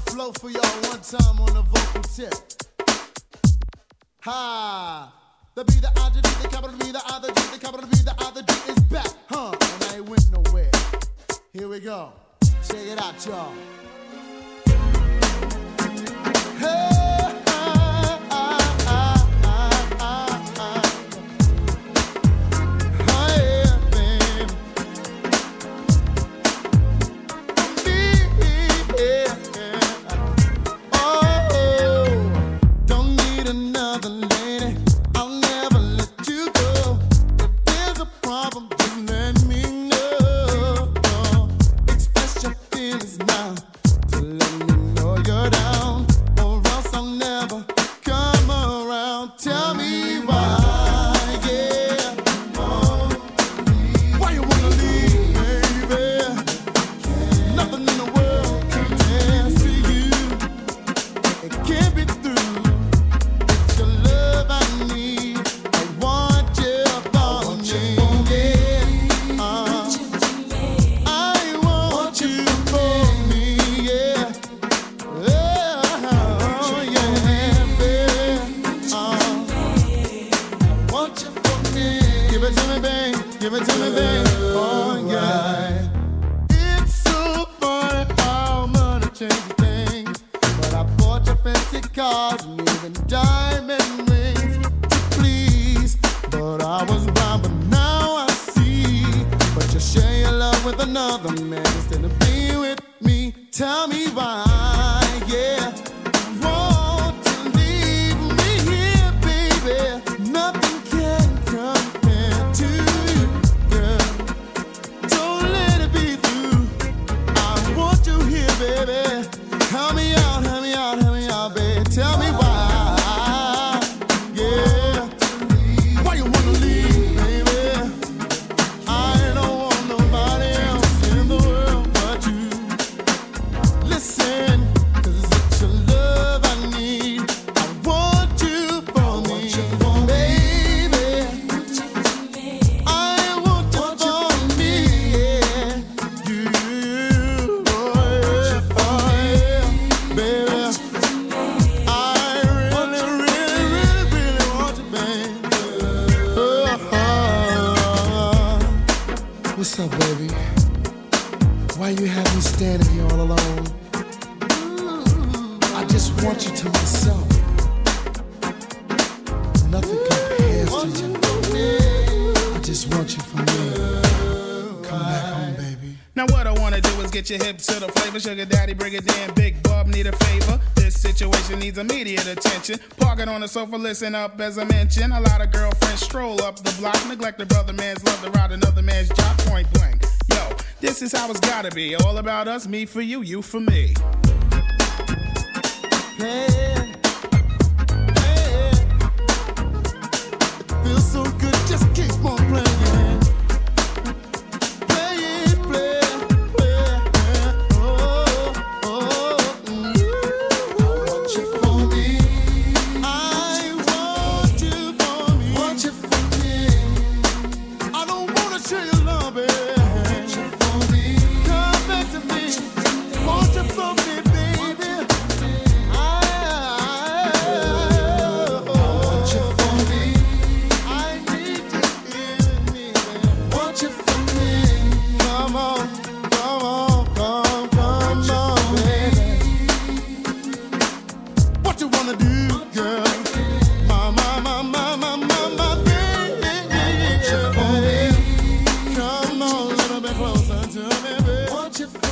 flow for y'all one time on the vocal tip. Ha! The B, the I, the D, the capital B, the I, the D, the capital B, the I, the D is back, huh? And I ain't went nowhere. Here we go. Check it out, y'all. Hey! Your hip to the flavor, sugar daddy, bring it down, big bub, need a favor. This situation needs immediate attention. Park it on the sofa, listen up as I mention. A lot of girlfriends stroll up the block, neglect a brother man's love to ride another man's job, point blank. Yo, this is how it's gotta be. All about us, me for you, you for me. Hey, hey, feels so good, just keep on playing. Closer to me, baby. Want you